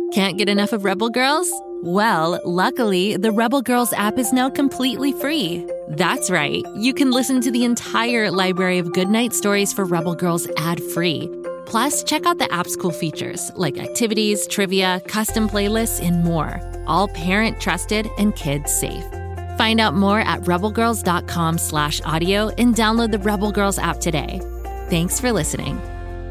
Can't get enough of Rebel Girls? Well, luckily, the Rebel Girls app is now completely free. That's right. You can listen to the entire library of goodnight stories for Rebel Girls ad-free. Plus, check out the app's cool features like activities, trivia, custom playlists, and more. All parent-trusted and kids-safe. Find out more at rebelgirls.com/audio and download the Rebel Girls app today. Thanks for listening.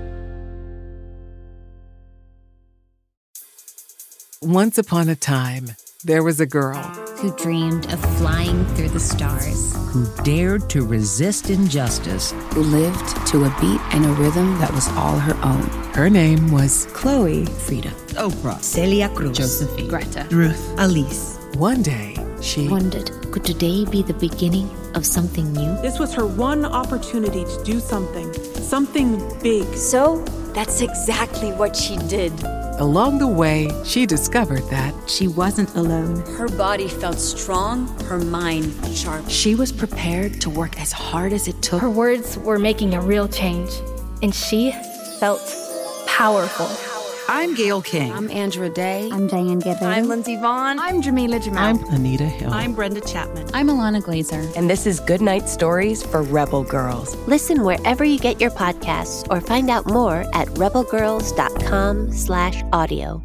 Once upon a time, there was a girl who dreamed of flying through the stars, who dared to resist injustice, who lived to a beat and a rhythm that was all her own. Her name was Chloe, Frida, Oprah, Celia Cruz, Josephine, Greta, Ruth, Elise. One day, she wondered, could today be the beginning of something new? This was her one opportunity to do something big. So that's exactly what she did. Along the way, she discovered that she wasn't alone. Her body felt strong, her mind sharp. She was prepared to work as hard as it took. Her words were making a real change, and she felt powerful. I'm Gail King. I'm Andra Day. I'm Diane Guerrero. I'm Lindsey Vaughn. I'm Jamila Jamal. I'm Anita Hill. I'm Brenda Chapman. I'm Alana Glazer. And this is Goodnight Stories for Rebel Girls. Listen wherever you get your podcasts or find out more at rebelgirls.com/audio.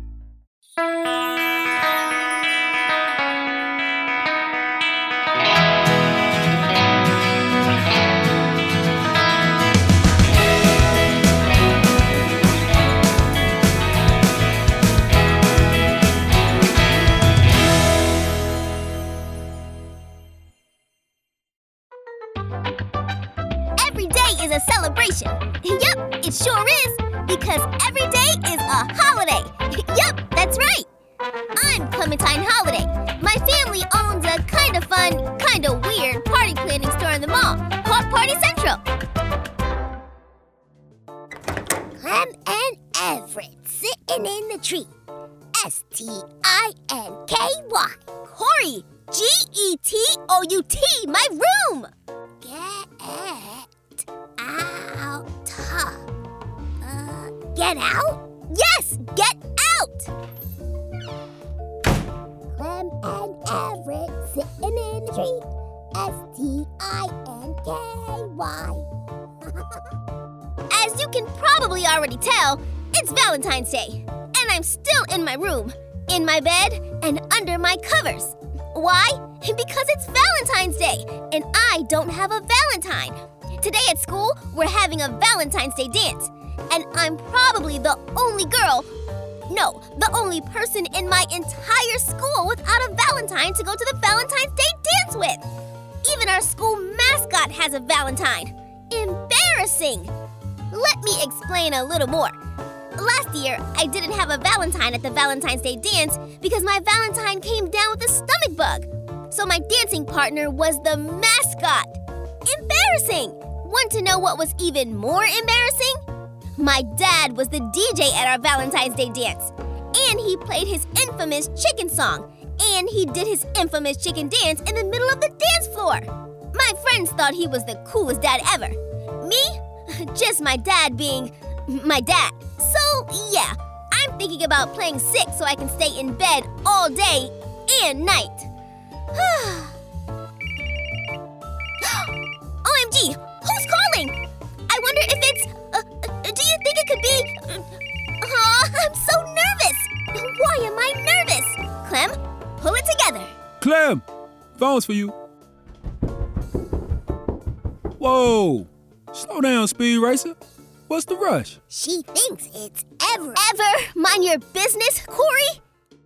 A celebration. Yup, it sure is, because every day is a holiday. Yup, that's right. I'm Clementine Holiday. My family owns a kind of fun, kind of weird party planning store in the mall called Party Central. Clem and Everett sitting in the tree. S-T-I-N-K-Y. Corey, G-E-T-O-U-T, my room. Get out. Get out? Yes, get out! Clem and Everett sitting in the tree. S-T-I-N-K-Y. As you can probably already tell, it's Valentine's Day. And I'm still in my room, in my bed, and under my covers. Why? Because it's Valentine's Day, and I don't have a Valentine. Today at school, we're having a Valentine's Day dance, and I'm probably the only only person in my entire school without a Valentine to go to the Valentine's Day dance with. Even our school mascot has a Valentine. Embarrassing! Let me explain a little more. Last year, I didn't have a Valentine at the Valentine's Day dance because my Valentine came down with a stomach bug. So my dancing partner was the mascot. Embarrassing! Want to know what was even more embarrassing? My dad was the DJ at our Valentine's Day dance. And he played his infamous chicken song. And he did his infamous chicken dance in the middle of the dance floor. My friends thought he was the coolest dad ever. Me? Just my dad being my dad. So, yeah, I'm thinking about playing sick so I can stay in bed all day and night. OMG, who's calling? I wonder if it's, do you think it could be, I'm so nervous. Why am I nervous? Clem, pull it together. Clem, phone's for you. Whoa, slow down, Speed Racer. What's the rush? She thinks it's ever. Mind your business, Corey?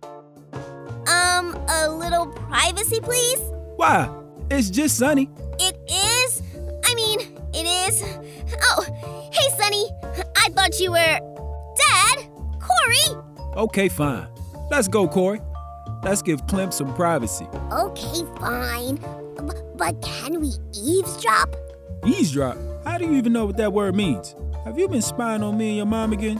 A little privacy, please? Why? It's just Sunny. It is? It is. Oh, hey, Sunny. I thought you were... Dad? Corey? Okay, fine. Let's go, Corey. Let's give Clem some privacy. Okay, fine. But can we eavesdrop? Eavesdrop? How do you even know what that word means? Have you been spying on me and your mom again?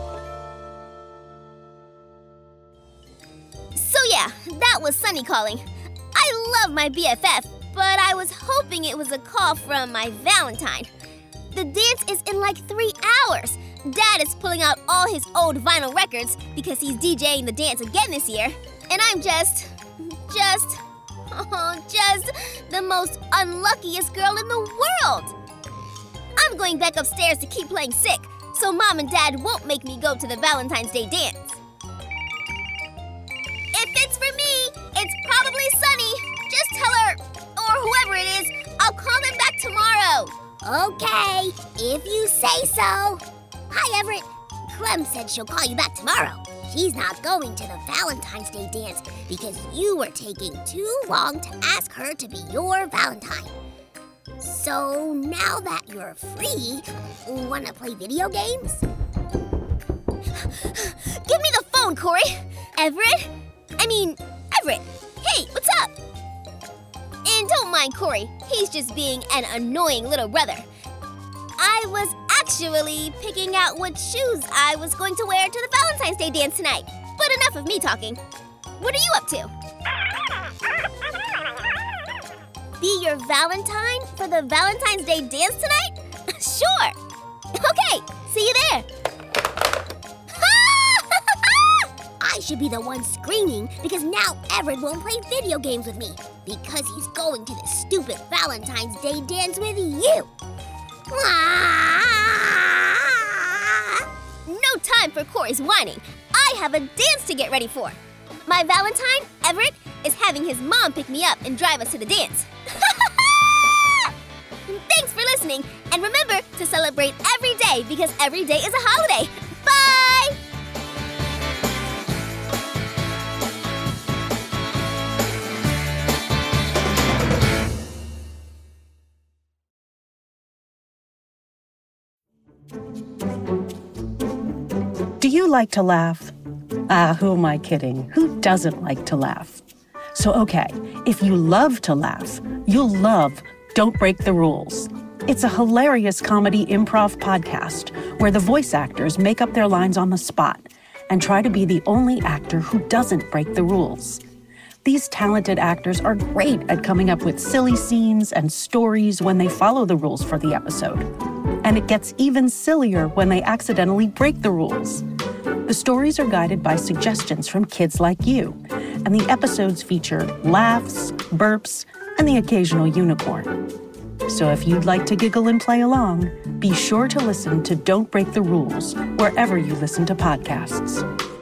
So yeah, that was Sunny calling. I love my BFF, but I was hoping it was a call from my Valentine. The dance is in like 3 hours. Dad is pulling out all his old vinyl records because he's DJing the dance again this year. And I'm just the most unluckiest girl in the world. I'm going back upstairs to keep playing sick, so Mom and Dad won't make me go to the Valentine's Day dance. If it's for me, it's probably Sunny. Just tell her, or whoever it is, I'll call them back tomorrow. Okay, if you say so. Hi, Everett. Clem said she'll call you back tomorrow. She's not going to the Valentine's Day dance because you were taking too long to ask her to be your Valentine. So now that you're free, wanna play video games? Give me the phone, Corey. Everett? Hey, what's up? And don't mind Corey. He's just being an annoying little brother. I was actually picking out what shoes I was going to wear to the Valentine's Day dance tonight. But enough of me talking. What are you up to? Be your Valentine for the Valentine's Day dance tonight? Sure. Okay, see you there. I should be the one screaming because now Everett won't play video games with me because he's going to the stupid Valentine's Day dance with you. No time for Corey's whining. I have a dance to get ready for. My Valentine, Everett, is having his mom pick me up and drive us to the dance. Thanks for listening, and remember to celebrate every day because every day is a holiday. Bye! Do you like to laugh? Who am I kidding? Who doesn't like to laugh? So, okay, if you love to laugh, you'll love Don't Break the Rules. It's a hilarious comedy improv podcast where the voice actors make up their lines on the spot and try to be the only actor who doesn't break the rules. These talented actors are great at coming up with silly scenes and stories when they follow the rules for the episode. And it gets even sillier when they accidentally break the rules. The stories are guided by suggestions from kids like you, and the episodes feature laughs, burps, and the occasional unicorn. So if you'd like to giggle and play along, be sure to listen to Don't Break the Rules wherever you listen to podcasts.